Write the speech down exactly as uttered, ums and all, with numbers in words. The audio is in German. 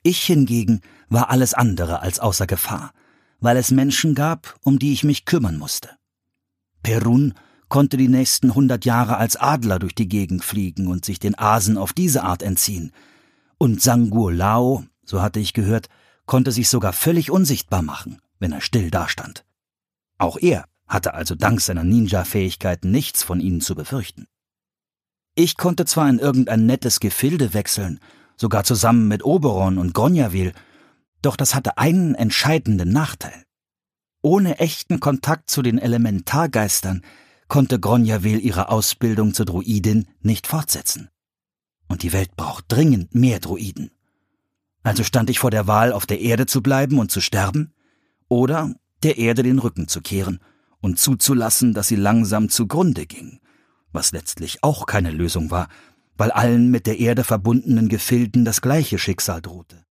Ich hingegen war alles andere als außer Gefahr, weil es Menschen gab, um die ich mich kümmern musste. Perun konnte die nächsten hundert Jahre als Adler durch die Gegend fliegen und sich den Asen auf diese Art entziehen. Und Sanguo Lao, so hatte ich gehört, konnte sich sogar völlig unsichtbar machen, wenn er still dastand. Auch er hatte also dank seiner Ninja-Fähigkeiten nichts von ihnen zu befürchten. Ich konnte zwar in irgendein nettes Gefilde wechseln, sogar zusammen mit Oberon und Gronjawil, doch das hatte einen entscheidenden Nachteil. Ohne echten Kontakt zu den Elementargeistern konnte Gronjawil ihre Ausbildung zur Druidin nicht fortsetzen. Und die Welt braucht dringend mehr Druiden. Also stand ich vor der Wahl, auf der Erde zu bleiben und zu sterben, oder der Erde den Rücken zu kehren und zuzulassen, dass sie langsam zugrunde ging, was letztlich auch keine Lösung war, weil allen mit der Erde verbundenen Gefilden das gleiche Schicksal drohte.